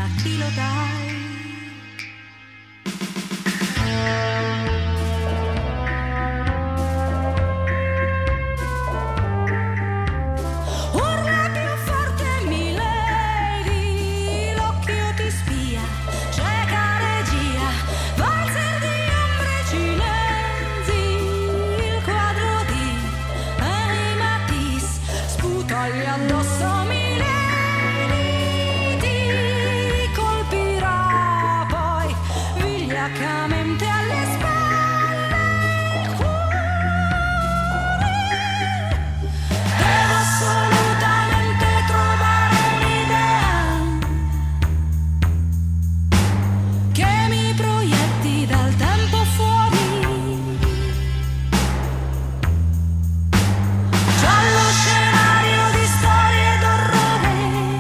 a chi lo dai. Urla più forte, milady, l'occhio ti spia, cieca regia, valzer di ombre cinesi, il quadro di Henri Matisse sputagli addosso, milady, ti colpirà poi vigliaccamente alle spalle. Devo assolutamente trovare un'idea che mi proietti dal tempo fuori. Giallo scenario di storie d'orrore.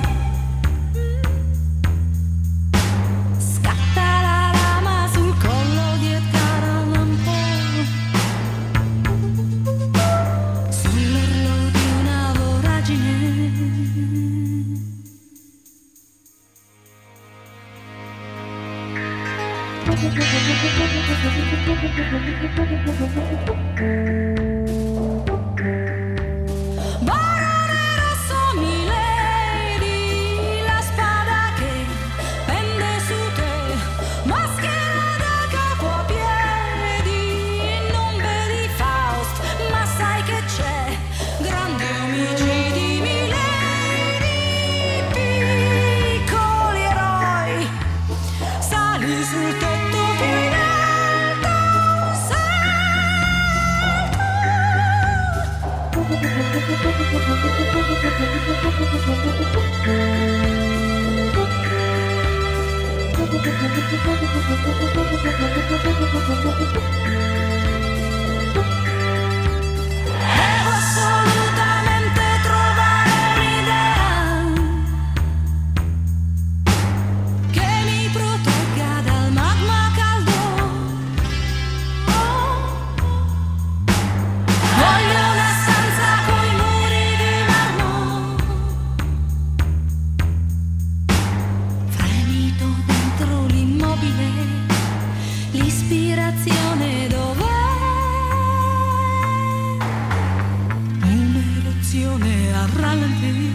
Scatta la lama sul collo di Edgar Allan Poe, sull'orlo di una voragine. Barone rosso, milady, la spada che pende su te, maschera da capo a piedi. Non vedi Faust, ma sai che c'è, grandi omicidi, milady, piccoli eroi. Sali sul tetto più in alto, devo assolutamente trovare un'idea che mi protegga dal magma caldo. Voglio una stanza coi muri di marmo, fremito dentro l'immobile, l'ispirazione dov'è? Un'eruzione a rallenti.